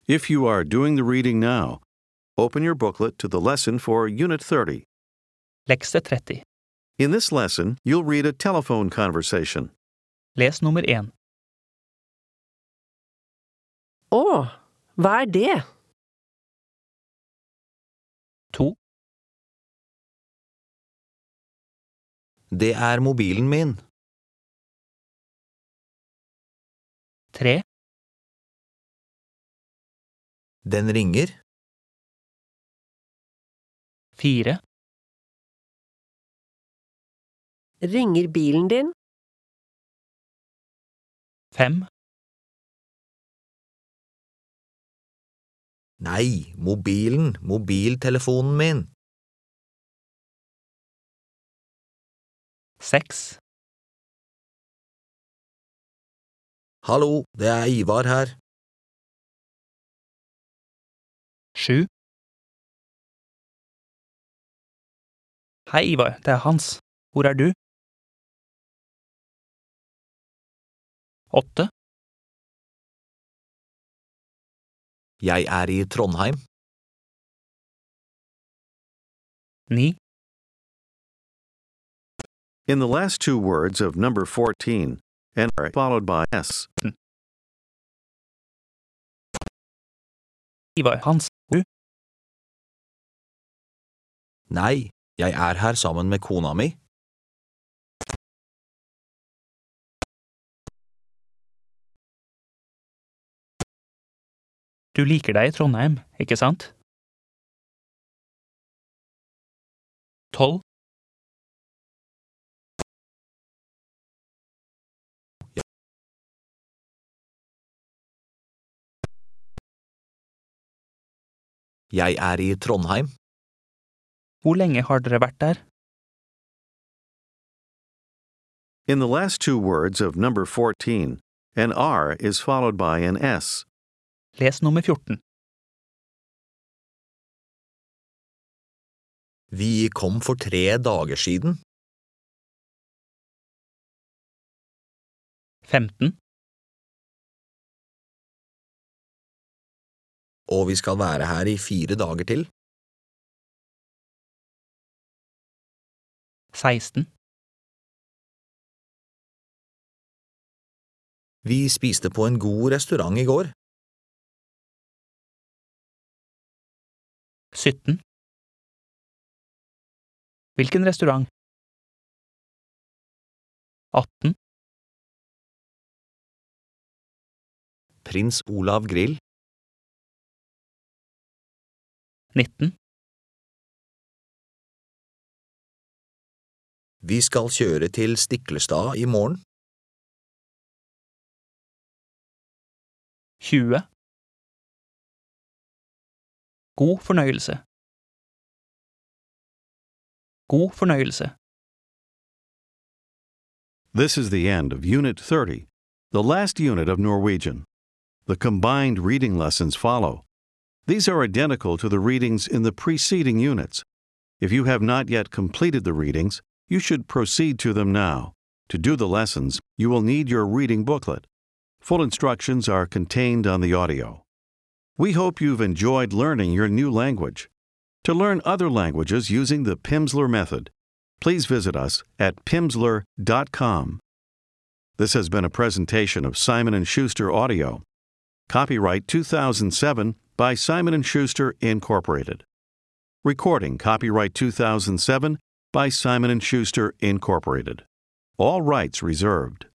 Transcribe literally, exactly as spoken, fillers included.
If you are doing the reading now, open your booklet to the lesson for Unit thirty. Lekse tretti. In this lesson, you'll read a telephone conversation. Les nummer én. Å, hva er det? To. Det er mobilen min. Tre. Den ringer. Fire. Ringer bilen din? Fem. Nei, mobilen, mobiltelefonen min. Seks. Hallo, det er Ivar her. Sju. Hei, Ivar, det er Hans. Hvor er du? Åtte. Jeg er i Trondheim. Ni. In the last two words of number fourteen, N are followed by S. Ivar, Hans, hvor er du? Nei, jeg er her sammen med kona mi. Du liker deg i Trondheim, ikke sant? Tolv. Jeg er i Trondheim. Hvor lenge har dere vært der? In the last two words of number fourteen, an R is followed by an S. Les nummer fjorten. Vi kom for tre dager siden. Femten. Og vi skal være her i fire dager til. Seksten. Vi spiste på en god restaurant i går. Sytten. Hvilken restaurant? Atten. Prins Olav Grill. Nitten. Vi skal kjøre til Stiklestad i morgen. Tjue. God fornøyelse. God fornøyelse. This is the end of Unit thirty, the last unit of Norwegian. The combined reading lessons follow. These are identical to the readings in the preceding units. If you have not yet completed the readings, you should proceed to them now. To do the lessons, you will need your reading booklet. Full instructions are contained on the audio. We hope you've enjoyed learning your new language. To learn other languages using the Pimsleur method, please visit us at pimsleur dot com. This has been a presentation of Simon and Schuster Audio. Copyright two thousand seven by Simon and Schuster, Incorporated. Recording copyright two thousand seven by Simon and Schuster, Incorporated. All rights reserved.